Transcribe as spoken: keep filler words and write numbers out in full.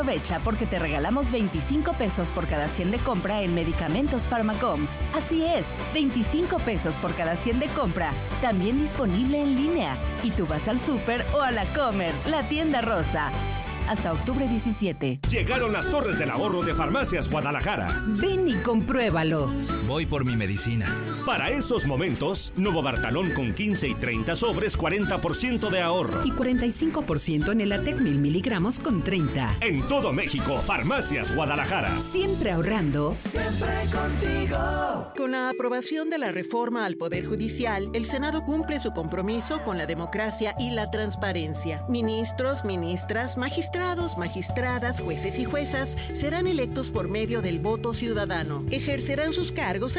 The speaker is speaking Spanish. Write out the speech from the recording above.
Aprovecha porque te regalamos veinticinco pesos por cada cien de compra en medicamentos Pharmacom. Así es, veinticinco pesos por cada cien de compra. También disponible en línea. Y tú vas al súper o a la Comer, la tienda rosa. Hasta octubre diecisiete. Llegaron las torres del ahorro de Farmacias Guadalajara. Ven y compruébalo. Voy por mi medicina. Para esos momentos, Novobartalón con quince y treinta sobres, cuarenta por ciento de ahorro. Y cuarenta y cinco por ciento en el Atec mil miligramos con treinta. En todo México, Farmacias Guadalajara. Siempre ahorrando. Siempre contigo. Con la aprobación de la reforma al Poder Judicial, el Senado cumple su compromiso con la democracia y la transparencia. Ministros, ministras, magistrados, magistradas, jueces y juezas serán electos por medio del voto ciudadano. Ejercerán sus cargos